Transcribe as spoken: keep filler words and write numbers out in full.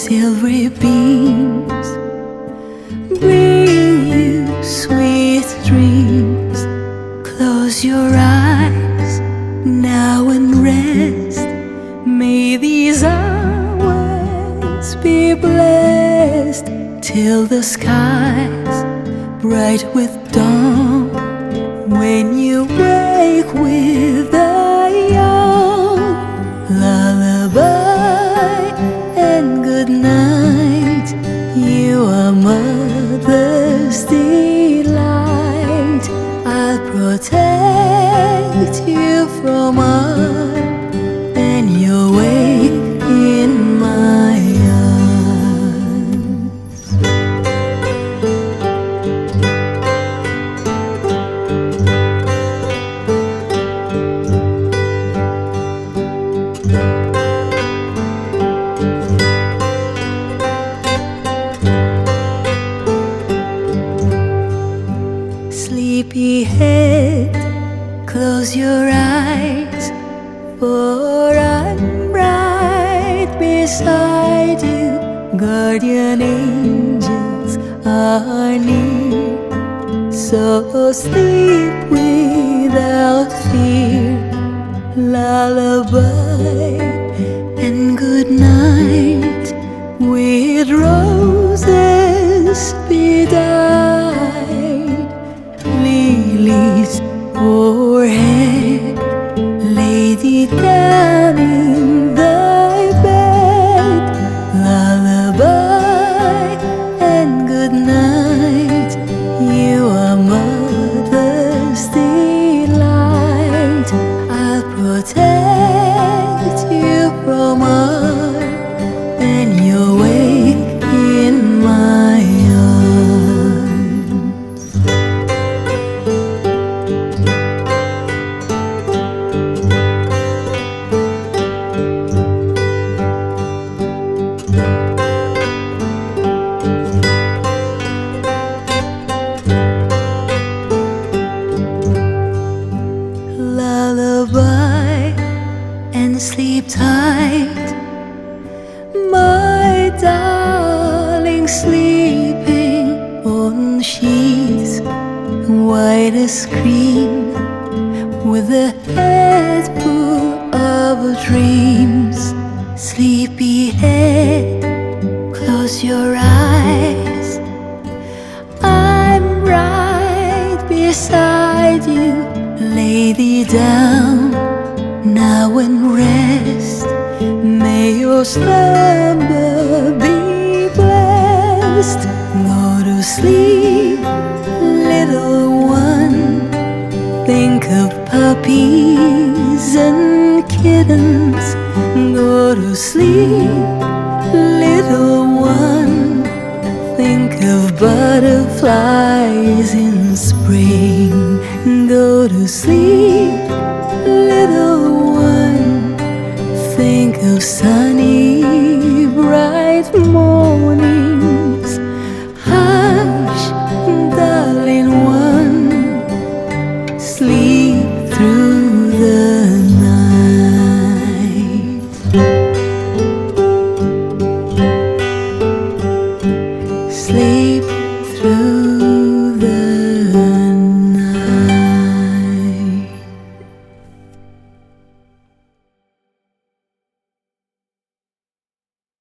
silvery beams bring you sweet dreams. Close your eyes now and rest. May these hours be blessed till the skies bright with dawn. When you wake with a young lullaby and good night, you are mother's delight. I'll protect you from harm, and you'll wake in my arms. Sleepyhead, close your eyes, for I'm right beside you. Guardian angels are near, so sleep without fear. Lullaby and good night, with roses bedight. Lilies o'erhead, lady down in thy bed. Lullaby and good night, you are mother's delight. I'll protect you from harm, and you'll wake in my arms. Lullaby and sleep tight, my darling, sleeping on sheets white as cream, with a head full of dreams. Sleepyhead, close your eyes, I'm right beside you. Lay thee down now and rest. May your slumber be blessed. Go to sleep, little one. Think of puppies and kittens. Go to sleep, little one. Think of butterflies in spring. Go to sleep, little one. Think of sunny